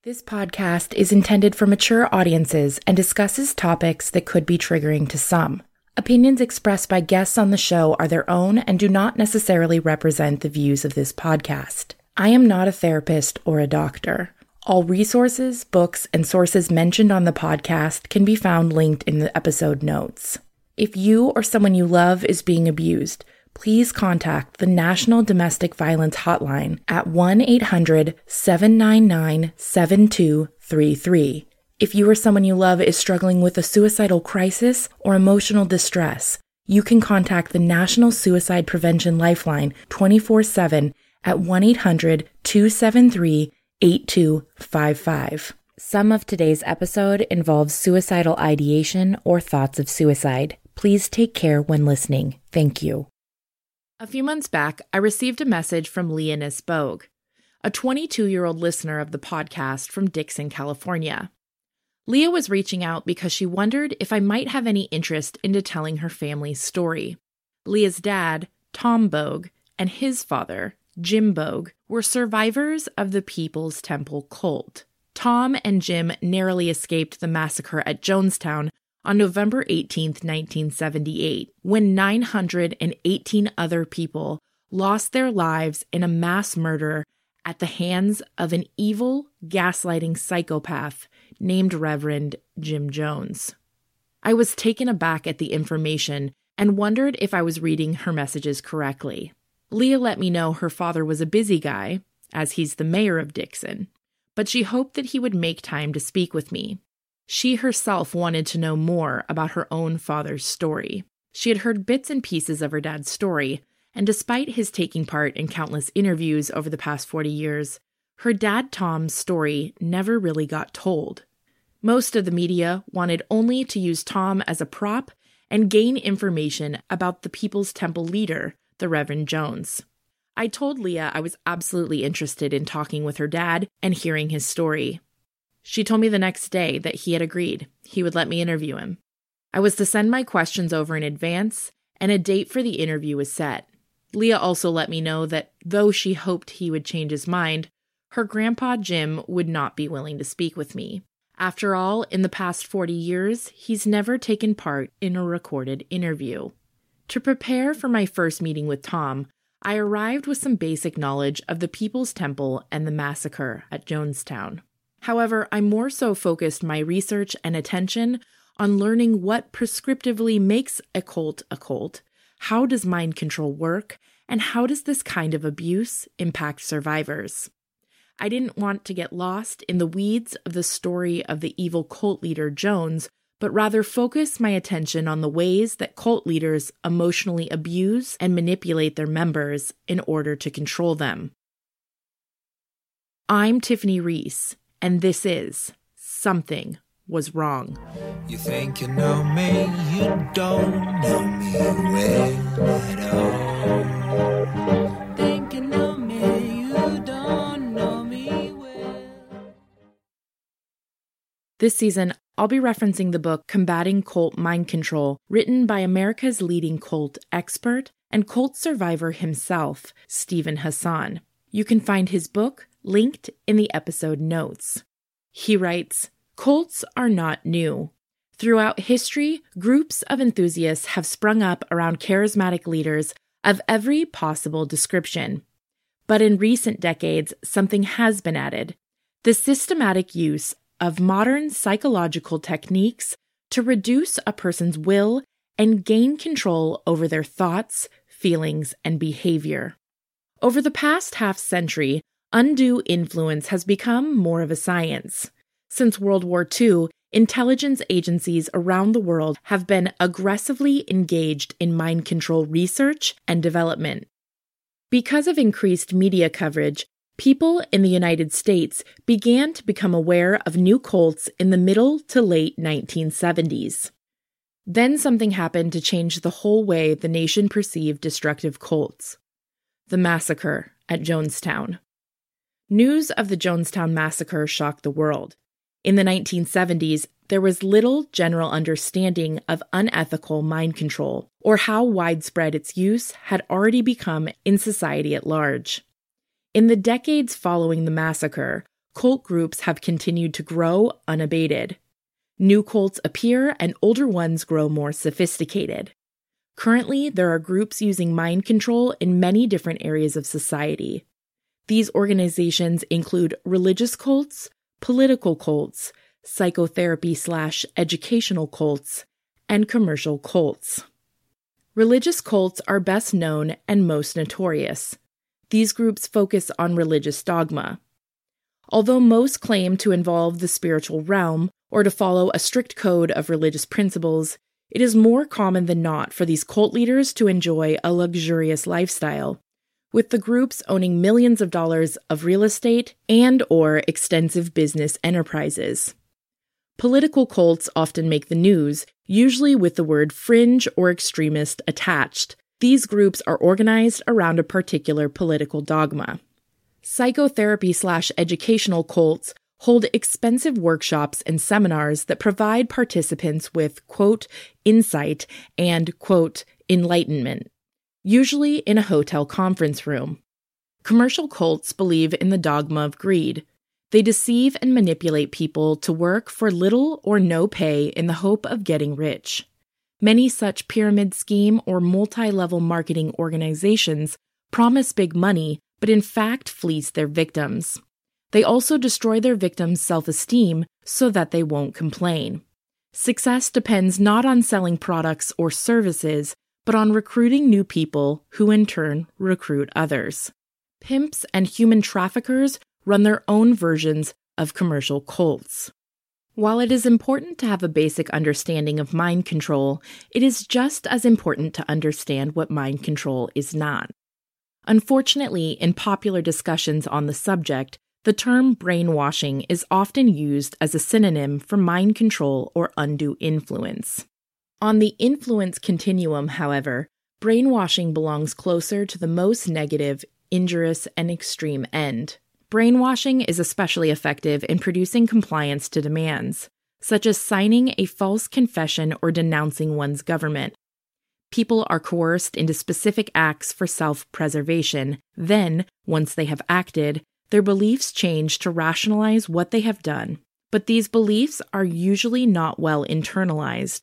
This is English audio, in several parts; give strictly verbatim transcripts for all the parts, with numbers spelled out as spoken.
This podcast is intended for mature audiences and discusses topics that could be triggering to some. Opinions expressed by guests on the show are their own and do not necessarily represent the views of this podcast. I am not a therapist or a doctor. All resources, books, and sources mentioned on the podcast can be found linked in the episode notes. If you or someone you love is being abused, please contact the National Domestic Violence Hotline at one eight hundred, seven nine nine, seven two three three. If you or someone you love is struggling with a suicidal crisis or emotional distress, you can contact the National Suicide Prevention Lifeline twenty-four seven at one eight hundred, two seven three, eight two five five. Some of today's episode involves suicidal ideation or thoughts of suicide. Please take care when listening. Thank you. A few months back, I received a message from Leah Nisbogue, a twenty-two-year-old listener of the podcast from Dixon, California. Leah was reaching out because she wondered if I might have any interest into telling her family's story. Leah's dad, Tom Bogue, and his father, Jim Bogue, were survivors of the People's Temple cult. Tom and Jim narrowly escaped the massacre at Jonestown on November eighteenth, nineteen seventy-eight, when nine hundred eighteen other people lost their lives in a mass murder at the hands of an evil, gaslighting psychopath named Reverend Jim Jones. I was taken aback at the information and wondered if I was reading her messages correctly. Leah let me know her father was a busy guy, as he's the mayor of Dixon, but she hoped that he would make time to speak with me. She herself wanted to know more about her own father's story. She had heard bits and pieces of her dad's story, and despite his taking part in countless interviews over the past forty years, her dad Tom's story never really got told. Most of the media wanted only to use Tom as a prop and gain information about the People's Temple leader, the Reverend Jones. I told Leah I was absolutely interested in talking with her dad and hearing his story. She told me the next day that he had agreed. He would let me interview him. I was to send my questions over in advance, and a date for the interview was set. Leah also let me know that though she hoped he would change his mind, her grandpa Jim would not be willing to speak with me. After all, in the past forty years, he's never taken part in a recorded interview. To prepare for my first meeting with Tom, I arrived with some basic knowledge of the People's Temple and the massacre at Jonestown. However, I more so focused my research and attention on learning what prescriptively makes a cult a cult, how does mind control work, and how does this kind of abuse impact survivors. I didn't want to get lost in the weeds of the story of the evil cult leader Jones, but rather focus my attention on the ways that cult leaders emotionally abuse and manipulate their members in order to control them. I'm Tiffany Reese, and this is Something Was Wrong. You think you know me, you don't know me well at all. Think you know me, you don't know me well. This season, I'll be referencing the book Combating Cult Mind Control, written by America's leading cult expert and cult survivor himself, Steven Hassan. You can find his book linked in the episode notes. He writes, "Cults are not new. Throughout history, groups of enthusiasts have sprung up around charismatic leaders of every possible description. But in recent decades, something has been added: the systematic use of modern psychological techniques to reduce a person's will and gain control over their thoughts, feelings, and behavior. Over the past half century, undue influence has become more of a science. Since World War Two, intelligence agencies around the world have been aggressively engaged in mind control research and development. Because of increased media coverage, people in the United States began to become aware of new cults in the middle to late nineteen seventies. Then something happened to change the whole way the nation perceived destructive cults: the massacre at Jonestown. News of the Jonestown massacre shocked the world. In the nineteen seventies, there was little general understanding of unethical mind control, or how widespread its use had already become in society at large. In the decades following the massacre, cult groups have continued to grow unabated. New cults appear and older ones grow more sophisticated. Currently, there are groups using mind control in many different areas of society. These organizations include religious cults, political cults, psychotherapy slash educational cults, and commercial cults. Religious cults are best known and most notorious. These groups focus on religious dogma. Although most claim to involve the spiritual realm or to follow a strict code of religious principles, it is more common than not for these cult leaders to enjoy a luxurious lifestyle, with the groups owning millions of dollars of real estate and or extensive business enterprises. Political cults often make the news, usually with the word fringe or extremist attached. These groups are organized around a particular political dogma. Psychotherapy slash educational cults hold expensive workshops and seminars that provide participants with, quote, insight and, quote, enlightenment, usually in a hotel conference room. Commercial cults believe in the dogma of greed. They deceive and manipulate people to work for little or no pay in the hope of getting rich. Many such pyramid scheme or multi-level marketing organizations promise big money, but in fact fleece their victims. They also destroy their victims' self-esteem so that they won't complain. Success depends not on selling products or services, but on recruiting new people who in turn recruit others. Pimps and human traffickers run their own versions of commercial cults. While it is important to have a basic understanding of mind control, it is just as important to understand what mind control is not. Unfortunately, in popular discussions on the subject, the term brainwashing is often used as a synonym for mind control or undue influence. On the influence continuum, however, brainwashing belongs closer to the most negative, injurious, and extreme end. Brainwashing is especially effective in producing compliance to demands, such as signing a false confession or denouncing one's government. People are coerced into specific acts for self-preservation. Then, once they have acted, their beliefs change to rationalize what they have done. But these beliefs are usually not well internalized.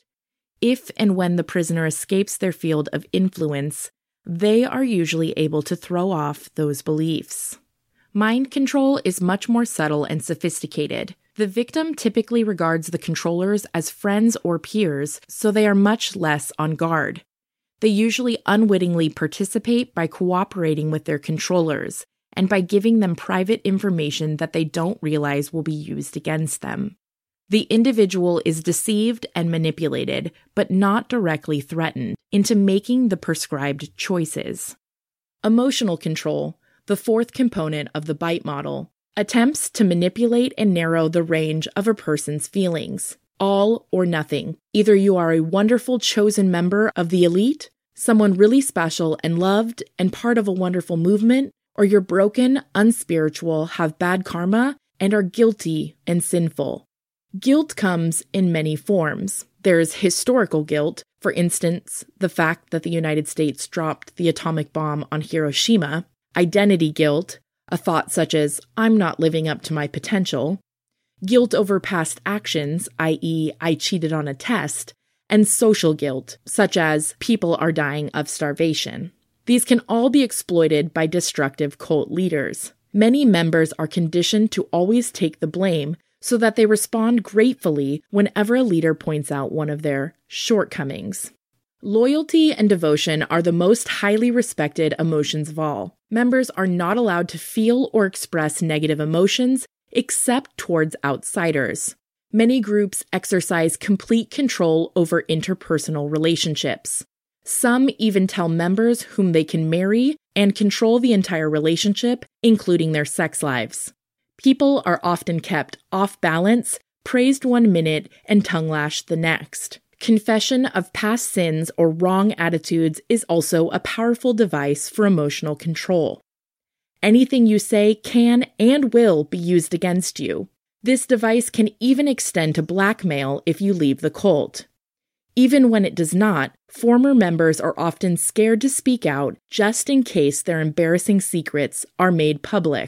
If and when the prisoner escapes their field of influence, they are usually able to throw off those beliefs. Mind control is much more subtle and sophisticated. The victim typically regards the controllers as friends or peers, so they are much less on guard. They usually unwittingly participate by cooperating with their controllers and by giving them private information that they don't realize will be used against them. The individual is deceived and manipulated, but not directly threatened, into making the prescribed choices. Emotional control, the fourth component of the BITE model, attempts to manipulate and narrow the range of a person's feelings. All or nothing. Either you are a wonderful chosen member of the elite, someone really special and loved and part of a wonderful movement, or you're broken, unspiritual, have bad karma, and are guilty and sinful. Guilt comes in many forms. There's historical guilt, for instance, the fact that the United States dropped the atomic bomb on Hiroshima, identity guilt, a thought such as, I'm not living up to my potential, guilt over past actions, that is, I cheated on a test, and social guilt, such as people are dying of starvation. These can all be exploited by destructive cult leaders. Many members are conditioned to always take the blame so that they respond gratefully whenever a leader points out one of their shortcomings. Loyalty and devotion are the most highly respected emotions of all. Members are not allowed to feel or express negative emotions except towards outsiders. Many groups exercise complete control over interpersonal relationships. Some even tell members whom they can marry and control the entire relationship, including their sex lives. People are often kept off balance, praised one minute, and tongue-lashed the next. Confession of past sins or wrong attitudes is also a powerful device for emotional control. Anything you say can and will be used against you. This device can even extend to blackmail if you leave the cult. Even when it does not, former members are often scared to speak out just in case their embarrassing secrets are made public.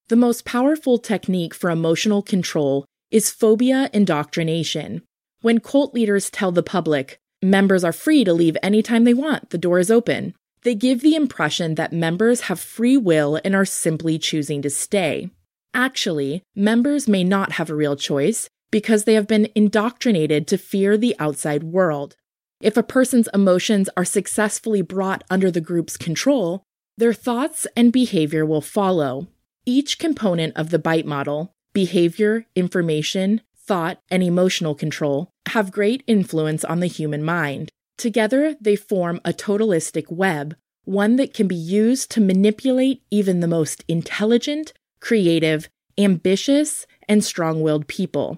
The most powerful technique for emotional control is phobia indoctrination. When cult leaders tell the public, members are free to leave anytime they want, the door is open, they give the impression that members have free will and are simply choosing to stay. Actually, members may not have a real choice because they have been indoctrinated to fear the outside world. If a person's emotions are successfully brought under the group's control, their thoughts and behavior will follow. Each component of the BITE model, behavior, information, thought, and emotional control, have great influence on the human mind. Together, they form a totalistic web, one that can be used to manipulate even the most intelligent, creative, ambitious, and strong-willed people.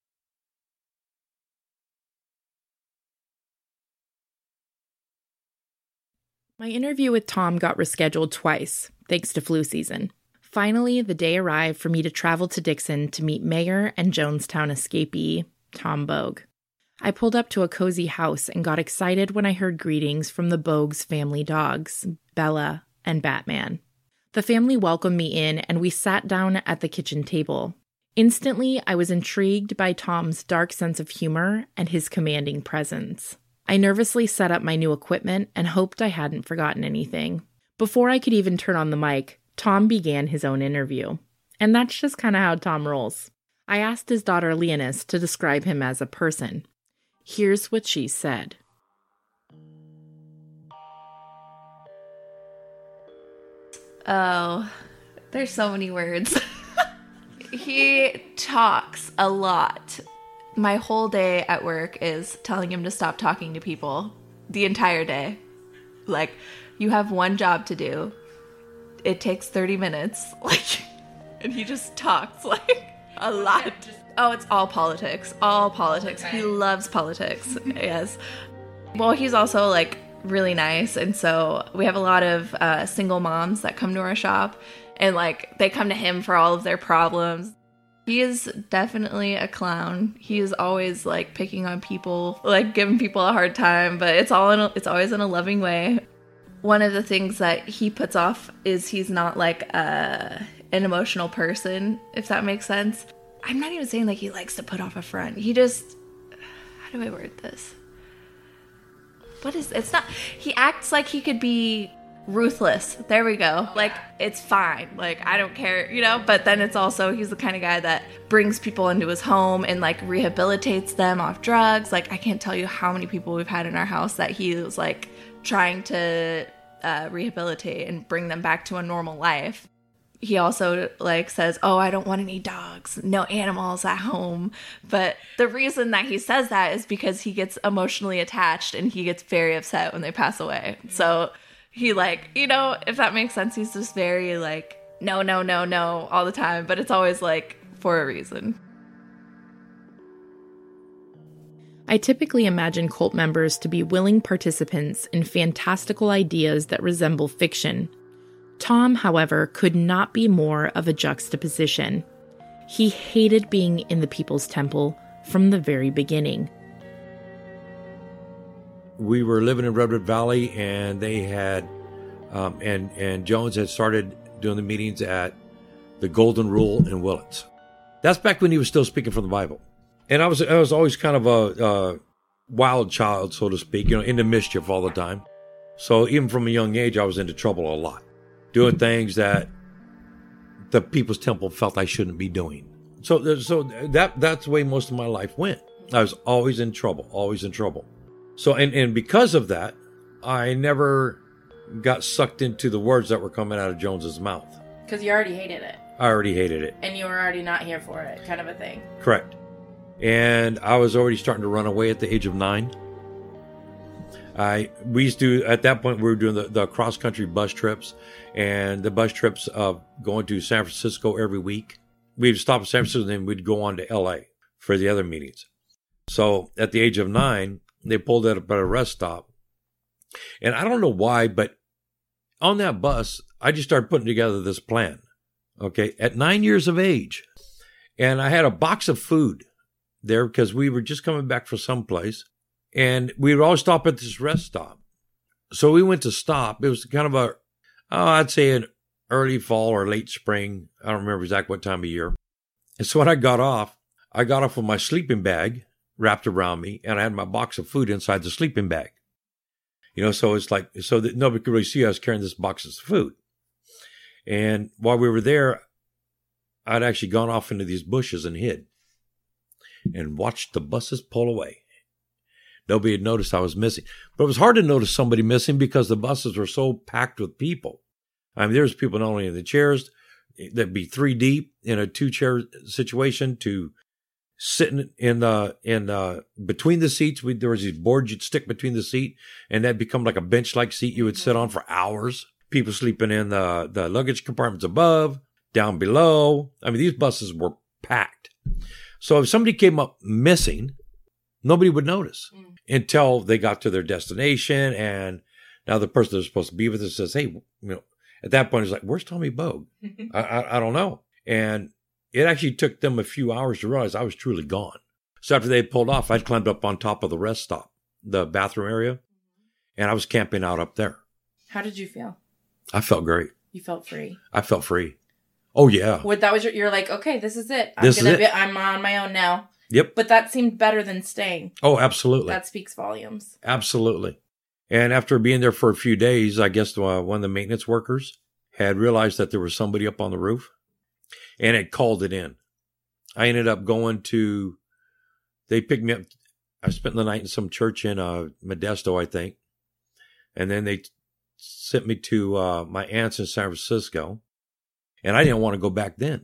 My interview with Tom got rescheduled twice, thanks to flu season. Finally, the day arrived for me to travel to Dixon to meet Mayor and Jonestown escapee, Tom Bogue. I pulled up to a cozy house and got excited when I heard greetings from the Bogues' family dogs, Bella and Batman. The family welcomed me in and we sat down at the kitchen table. Instantly, I was intrigued by Tom's dark sense of humor and his commanding presence. I nervously set up my new equipment and hoped I hadn't forgotten anything. Before I could even turn on the mic, Tom began his own interview. And that's just kind of how Tom rolls. I asked his daughter Leonis to describe him as a person. Here's what she said. Oh, there's so many words. He talks a lot. My whole day at work is telling him to stop talking to people the entire day. Like, you have one job to do. It takes thirty minutes. Like, and he just talks like a lot. Oh, it's all politics. All politics. Okay. He loves politics. Yes. Well, he's also like really nice. And so we have a lot of uh, single moms that come to our shop and like they come to him for all of their problems. He is definitely a clown. He is always like picking on people, like giving people a hard time, but it's all in a, it's always in a loving way. One of the things that he puts off is he's not like a, an emotional person, if that makes sense. I'm not even saying like he likes to put off a front. He just, how do I word this? What is, it's not, he acts like he could be ruthless. There we go. Like, it's fine. Like, I don't care, you know? But then it's also, he's the kind of guy that brings people into his home and, like, rehabilitates them off drugs. Like, I can't tell you how many people we've had in our house that he was, like, trying to uh, rehabilitate and bring them back to a normal life. He also, like, says, oh, I don't want any dogs, no animals at home. But the reason that he says that is because he gets emotionally attached and he gets very upset when they pass away. So he, like, you know, if that makes sense, he's just very, like, no, no, no, no, all the time. But it's always, like, for a reason. I typically imagine cult members to be willing participants in fantastical ideas that resemble fiction. Tom, however, could not be more of a juxtaposition. He hated being in the People's Temple from the very beginning. We were living in Redwood Valley, and they had, um, and and Jones had started doing the meetings at the Golden Rule in Willits. That's back when he was still speaking from the Bible. And I was I was always kind of a, a wild child, so to speak, you know, into mischief all the time. So even from a young age, I was into trouble a lot, doing things that the People's Temple felt I shouldn't be doing. So so that that's the way most of my life went. I was always in trouble, always in trouble. So, and, and because of that, I never got sucked into the words that were coming out of Jones's mouth. Because you already hated it. I already hated it. And you were already not here for it, kind of a thing. Correct. And I was already starting to run away at the age of nine. I we used to, at that point, we were doing the, the cross-country bus trips, and the bus trips of going to San Francisco every week. We'd stop in San Francisco, and then we'd go on to L A for the other meetings. So at the age of nine, they pulled it up at a rest stop. And I don't know why, but on that bus, I just started putting together this plan, okay, at nine years of age. And I had a box of food there because we were just coming back from someplace. And we would always stop at this rest stop. So we went to stop. It was kind of a, oh, I'd say an early fall or late spring. I don't remember exactly what time of year. And so when I got off, I got off with my sleeping bag wrapped around me, and I had my box of food inside the sleeping bag. You know, so it's like, so that nobody could really see I was carrying this box of food. And while we were there, I'd actually gone off into these bushes and hid and watched the buses pull away. Nobody had noticed I was missing. But it was hard to notice somebody missing because the buses were so packed with people. I mean, there's people not only in the chairs, that'd be three deep in a two-chair situation, to sitting in the in uh, between the seats. We, there was these boards you'd stick between the seat, and that'd become like a bench-like seat you would sit on for hours. People sleeping in the, the luggage compartments above, down below. I mean, these buses were packed. So if somebody came up missing, nobody would notice mm. until they got to their destination. And now the person they're supposed to be with us says, hey, you know, at that point it's like, where's Tommy Bogue? I, I, I don't know. And it actually took them a few hours to realize I was truly gone. So after they had pulled off, I'd climbed up on top of the rest stop, the bathroom area, and I was camping out up there. How did you feel? I felt great. You felt free. I felt free. Oh yeah. What that was your, you're like, okay, this is it. I'm this gonna is it. Be, I'm on my own now. Yep. But that seemed better than staying. Oh, absolutely. That speaks volumes. Absolutely. And after being there for a few days, I guess uh, one of the maintenance workers had realized that there was somebody up on the roof and had called it in. I ended up going to, they picked me up. I spent the night in some church in uh, Modesto, I think. And then they sent me to uh, my aunt's in San Francisco. And I didn't want to go back then.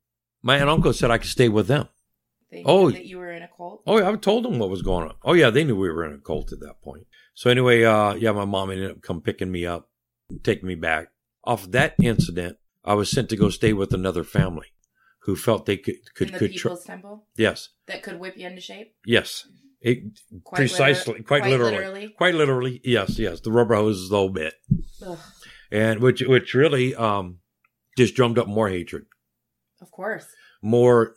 My aunt and uncle said I could stay with them. They oh, knew that you were in a cult? Oh, yeah, I told them what was going on. Oh, yeah, they knew we were in a cult at that point. So anyway, uh, yeah, my mom ended up come picking me up, taking me back. Off that incident, I was sent to go stay with another family who felt they could could in the could People's tr- Temple? Yes. That could whip you into shape? Yes. It, Quite precisely, liter- quite, quite literally, literally? quite literally. Yes, yes. The rubber hoses the whole bit, Ugh. and which which really um just drummed up more hatred, Of course. more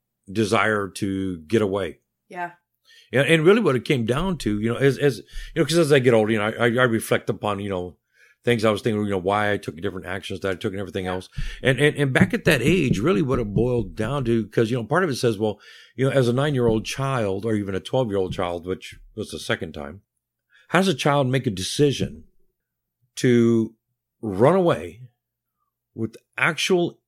desire to get away. Yeah. And, and really what it came down to, you know, as, as, you know, because as I get older, you know, I, I reflect upon, you know, things I was thinking, you know, why I took different actions that I took and everything Yeah. else. And, and, and back at that age, really what it boiled down to, because, you know, part of it says, well, you know, as a nine-year-old child or even a twelve-year-old child, which was the second time, how does a child make a decision to run away with actual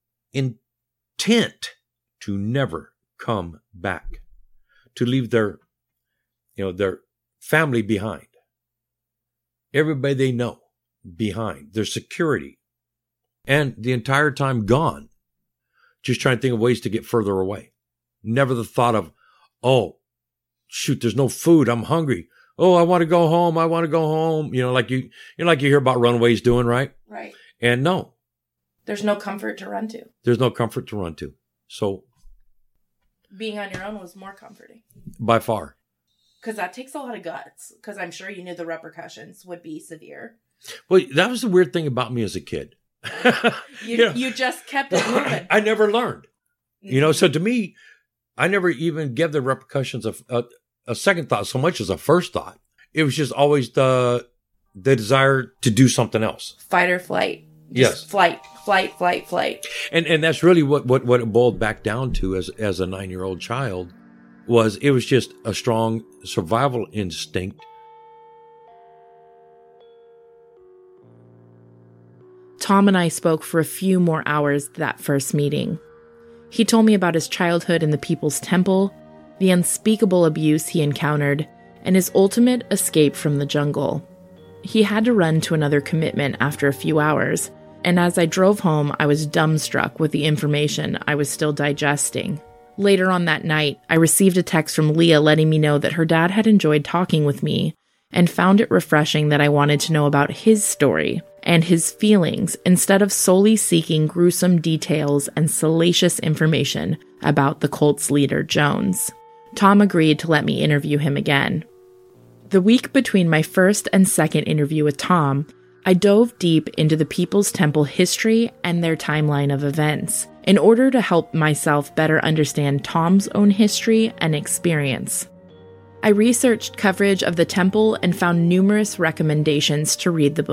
intent to never come back, to leave their, you know, their family behind, everybody they know behind, their security, and the entire time gone, just trying to think of ways to get further away. Never the thought of, oh, shoot, there's no food, I'm hungry. Oh, I want to go home. I want to go home. You know, like you, you know, like you hear about runaways doing, right? Right. And no, There's no comfort to run to. there's no comfort to run to. So Being on your own was more comforting. by far. Because that takes a lot of guts. Because I'm sure you knew the repercussions would be severe. Well, that was the weird thing about me as a kid. You, know, you just kept it moving. I never learned. You know, so to me, I never even gave the repercussions a, a, a second thought so much as a first thought. It was just always the the desire to do something else. Fight or flight. Just Yes. Flight, flight, flight, flight. And and that's really what, what, what it boiled back down to as, as a nine-year-old child was it was just a strong survival instinct. Tom and I spoke for a few more hours that first meeting. He told me about his childhood in the People's Temple, the unspeakable abuse he encountered, and his ultimate escape from the jungle. He had to run to another commitment after a few hours, and as I drove home, I was dumbstruck with the information I was still digesting. Later on that night, I received a text from Leah letting me know that her dad had enjoyed talking with me and found it refreshing that I wanted to know about his story and his feelings instead of solely seeking gruesome details and salacious information about the cult's leader, Jones. Tom agreed to let me interview him again. The week between my first and second interview with Tom, I dove deep into the People's Temple history and their timeline of events in order to help myself better understand Tom's own history and experience. I researched coverage of the temple and found numerous recommendations to read the book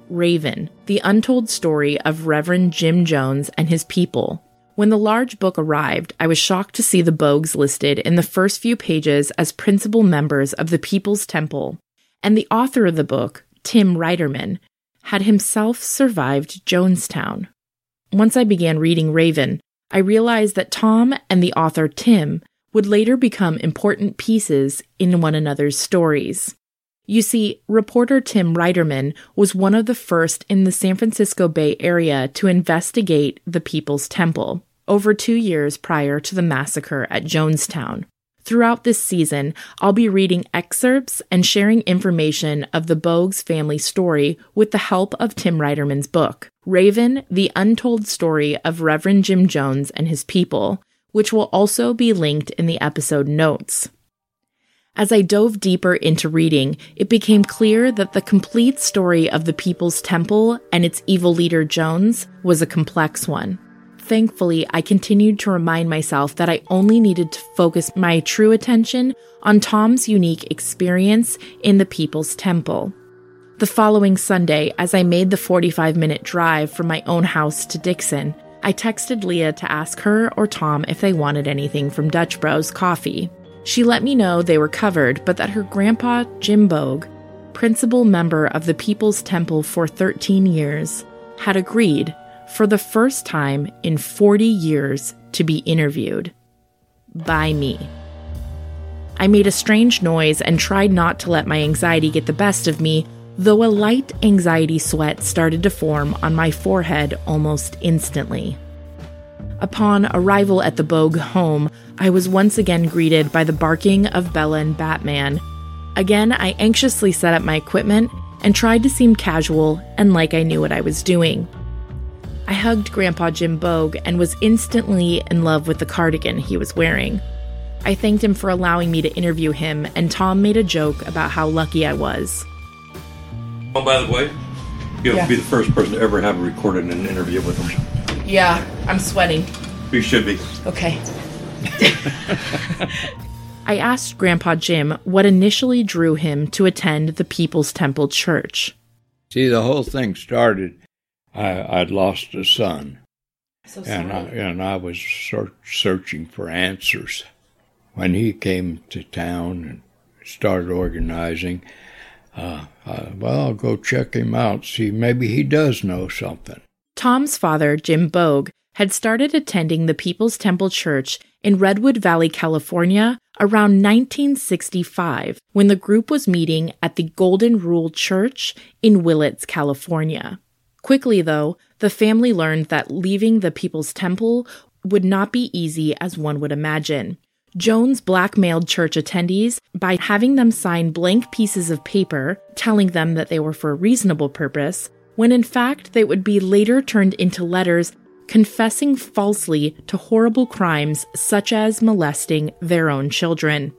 Raven, the untold story of Reverend Jim Jones and his people. When the large book arrived, I was shocked to see the Bogues listed in the first few pages as principal members of the People's Temple, and the author of the book, Tim Reiterman, had himself survived Jonestown. Once I began reading Raven, I realized that Tom and the author Tim would later become important pieces in one another's stories. You see, reporter Tim Reiterman was one of the first in the San Francisco Bay Area to investigate the People's Temple, over two years prior to the massacre at Jonestown. Throughout this season, I'll be reading excerpts and sharing information of the Bogues family story with the help of Tim Reiterman's book, Raven, the Untold Story of Reverend Jim Jones and His People, which will also be linked in the episode notes. As I dove deeper into reading, it became clear that the complete story of the People's Temple and its evil leader Jones was a complex one. Thankfully, I continued to remind myself that I only needed to focus my true attention on Tom's unique experience in the People's Temple. The following Sunday, as I made the forty-five minute drive from my own house to Dixon, I texted Leah to ask her or Tom if they wanted anything from Dutch Bros Coffee. She let me know they were covered, but that her grandpa, Jim Bogue, principal member of the People's Temple for thirteen years, had agreed, for the first time in forty years, to be interviewed. By me. I made a strange noise and tried not to let my anxiety get the best of me, though a light anxiety sweat started to form on my forehead almost instantly. Upon arrival at the Bogue home, I was once again greeted by the barking of Bella and Batman. Again, I anxiously set up my equipment and tried to seem casual and like I knew what I was doing. I hugged Grandpa Jim Bogue and was instantly in love with the cardigan he was wearing. I thanked him for allowing me to interview him, and Tom made a joke about how lucky I was. Oh, by the way, you'll Yeah. be the first person to ever have recorded an interview with him. Yeah, I'm sweating. You should be. Okay. I asked Grandpa Jim what initially drew him to attend the People's Temple Church. See, the whole thing started, I, I'd lost a son, So sorry. and I, and I was search, searching for answers. When he came to town and started organizing, uh, I, well, I'll go check him out, see, maybe he does know something. Tom's father, Jim Bogue, had started attending the People's Temple Church in Redwood Valley, California, around nineteen sixty-five, when the group was meeting at the Golden Rule Church in Willits, California. Quickly, though, the family learned that leaving the People's Temple would not be easy as one would imagine. Jones blackmailed church attendees by having them sign blank pieces of paper telling them that they were for a reasonable purpose, when in fact they would be later turned into letters confessing falsely to horrible crimes such as molesting their own children.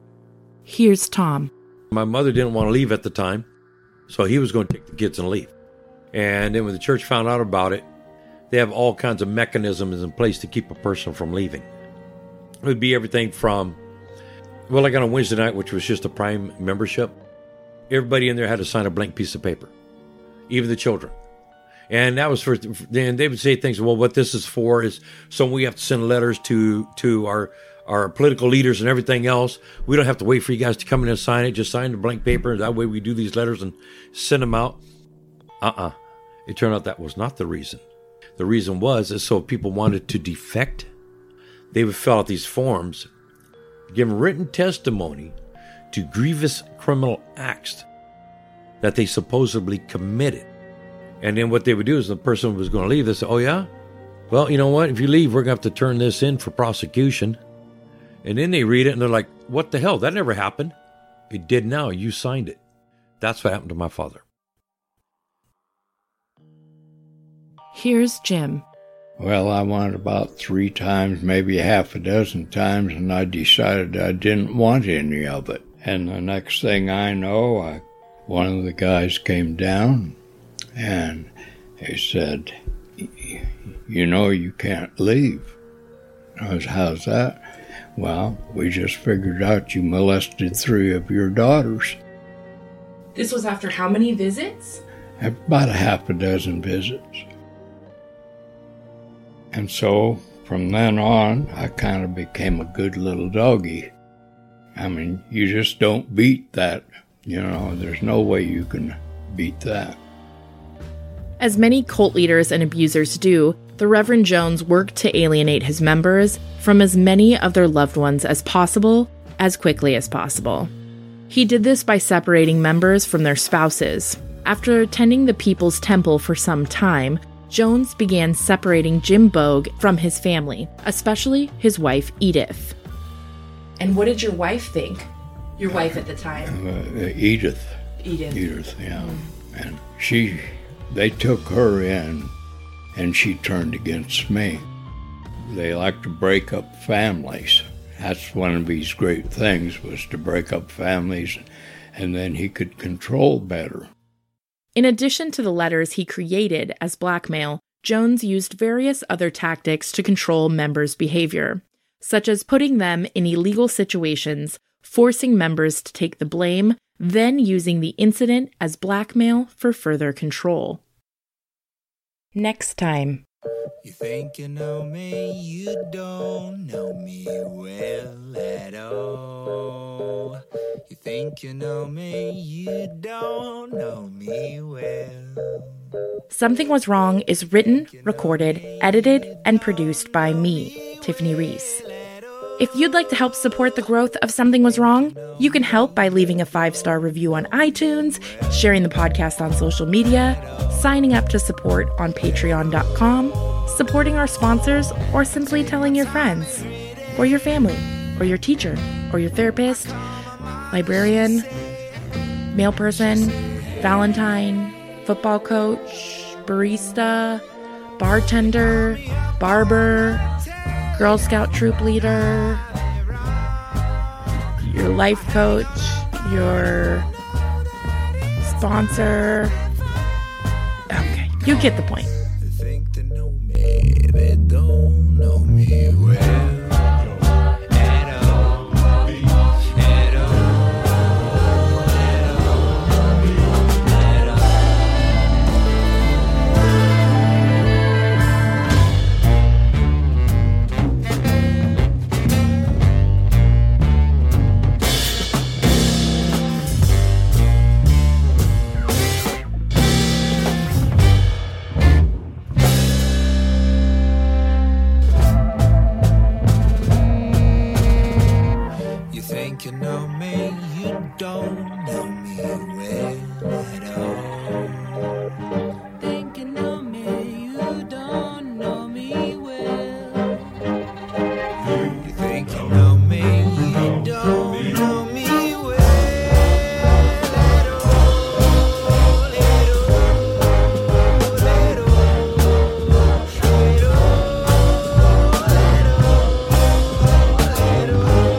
Here's Tom. My mother didn't want to leave at the time, so he was going to take the kids and leave. And then when the church found out about it, they have all kinds of mechanisms in place to keep a person from leaving. It would be everything from, well, like on a Wednesday night, which was just a Prime membership, everybody in there had to sign a blank piece of paper, even the children. And that was for, then they would say things, well, what this is for is so we have to send letters to to our, our political leaders and everything else. We don't have to wait for you guys to come in and sign it. Just sign the blank paper. That way we do these letters and send them out. Uh-uh. It turned out that was not the reason. The reason was is so if people wanted to defect, they would fill out these forms, give written testimony to grievous criminal acts that they supposedly committed. And then what they would do is the person was going to leave, they say, oh yeah? Well, you know what? If you leave, we're going to have to turn this in for prosecution. And then they read it and they're like, what the hell? That never happened. It did now. You signed it. That's what happened to my father. Here's Jim. Well, I went about three times, maybe half a dozen times, and I decided I didn't want any of it. And the next thing I know, I, one of the guys came down, and he said, you know, you can't leave. I was, how's that? Well, we just figured out you molested three of your daughters. This was after how many visits? about a half a dozen visits. And so from then on, I kind of became a good little doggy. I mean, you just don't beat that. You know, there's no way you can beat that. As many cult leaders and abusers do, the Reverend Jones worked to alienate his members from as many of their loved ones as possible, as quickly as possible. He did this by separating members from their spouses. After attending the People's Temple for some time, Jones began separating Jim Bogue from his family, especially his wife, Edith. And what did your wife think? Your wife at the time? Uh, Edith. Edith. Edith, yeah. Mm. And she, they took her in, and she turned against me. They like to break up families. That's one of his great things, was to break up families, and then he could control better. In addition to the letters he created as blackmail, Jones used various other tactics to control members' behavior, such as putting them in illegal situations, forcing members to take the blame, then using the incident as blackmail for further control. Next time. You think you know me, you don't know me well at all. You think you know me, you don't know me well. Something Was Wrong is written, recorded, edited, and produced by me, Tiffany Reese. If you'd like to help support the growth of Something Was Wrong, you can help by leaving a five-star review on iTunes, sharing the podcast on social media, signing up to support on patreon dot com, supporting our sponsors, or simply telling your friends, or your family, or your teacher, or your therapist, librarian, mail person, Valentine, football coach, barista, bartender, barber, Girl Scout troop leader, your life coach, your sponsor. Okay, you get the point. They think they know me, they don't know me well. You know me, you don't know me well at all. Think you know me, you don't know me well. You think you know me, you don't know me well at all. At all, at all, at all.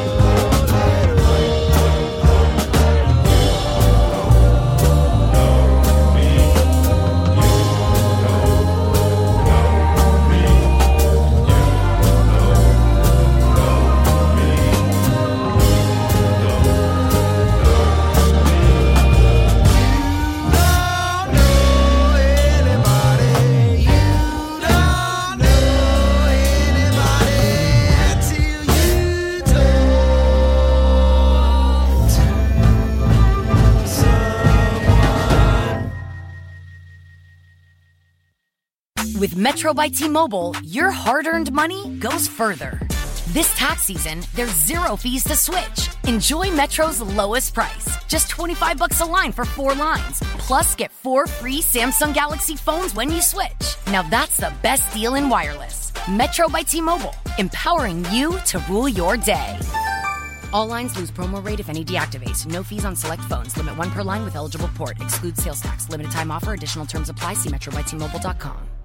With Metro by T-Mobile, your hard-earned money goes further. This tax season, there's zero fees to switch. Enjoy Metro's lowest price, just twenty-five bucks a line for four lines. Plus, get four free Samsung Galaxy phones when you switch. Now that's the best deal in wireless. Metro by T-Mobile, empowering you to rule your day. All lines lose promo rate if any deactivates. No fees on select phones. Limit one per line with eligible port. Excludes sales tax. Limited time offer. Additional terms apply. See metro by t mobile dot com.